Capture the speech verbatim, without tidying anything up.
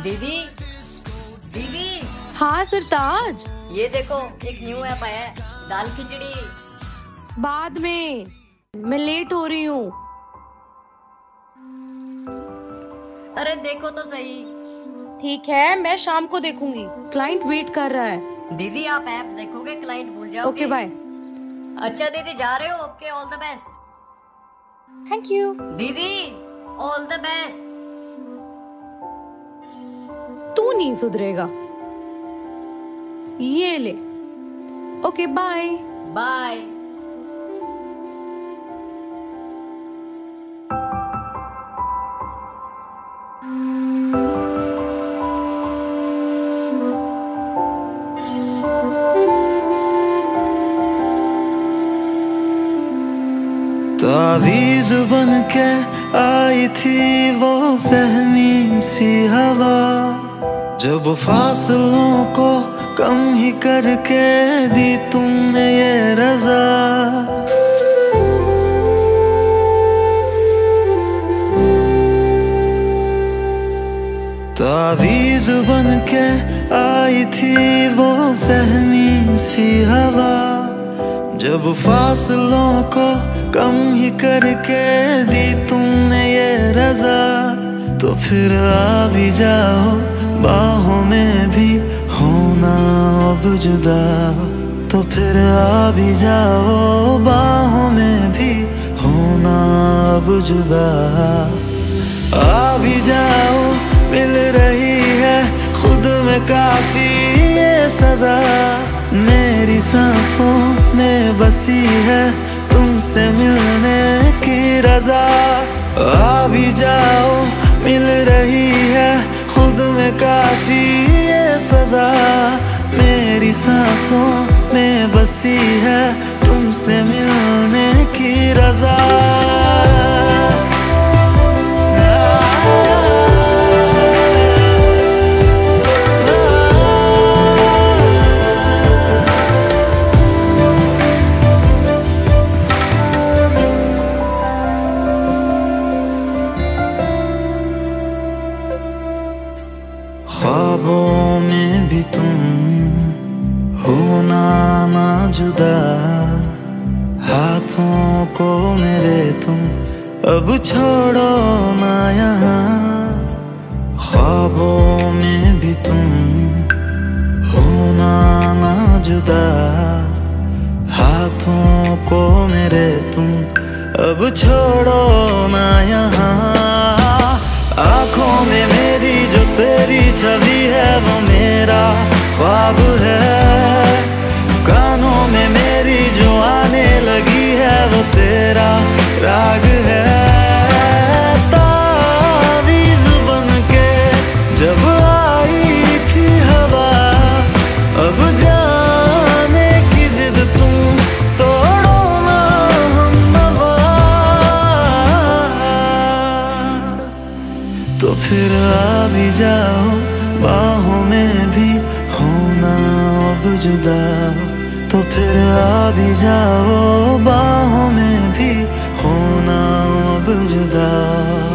दीदी दीदी। हाँ सरताज, ये देखो एक न्यू ऐप आया है, दाल खिचड़ी। बाद में, मैं लेट हो रही हूँ। अरे देखो तो सही। ठीक है, मैं शाम को देखूंगी। क्लाइंट वेट कर रहा है। दीदी आप ऐप देखोगे, क्लाइंट भूल जाओगे। Okay bye. अच्छा दीदी जा रहे हो? Okay, all the best. Thank you. दीदी ऑल द बेस्ट। तू नहीं सुधरेगा। ये ले। Okay bye. बाय। तावीज़ बन के आई थी वो सहमी सी हवा, जब फासलों को कम ही करके दी तुमने ये रज़ा। तावीज़ बन के आई थी वो सहमी सी हवा, जब फासलों को कम ही करके दी तुमने ये रज़ा। तो फिर आ भी जाओ बाहों में भी होना अब जुदा। तो फिर आ भी जाओ बाहों में भी होना अब जुदा। आ भी जाओ, मिल रही है खुद में काफी ये सजा। मेरी सांसों में बसी है तुमसे मिलने की रज़ा। आ भी जाओ, मिल रही है खुद में काफी ये सजा। मेरी सांसों में बसी है तुमसे मिलने की रज़ा। ख्वाबों में भी तुम होना ना जुदा। हाथों को मेरे तुम अब छोड़ो ना यहाँ। ख्वाबों में भी तुम होना ना जुदा। हाथों को मेरे तुम अब छोड़ो ना यहाँ। आँखों में मेरी जो तेरी छवि है वो मेरा ख्वाब है। कानों में मेरी जो आने लगी है वो तेरा राग है। तावीज़ बन के जब आई थी हवा, अब जाने की जिद तुम तोड़ो ना हमनवा। तो फिर आ भी जाओ बाहों में भी होना अब जुदा। तो फिर आ भी जाओ बाहों में भी होना अब जुदा।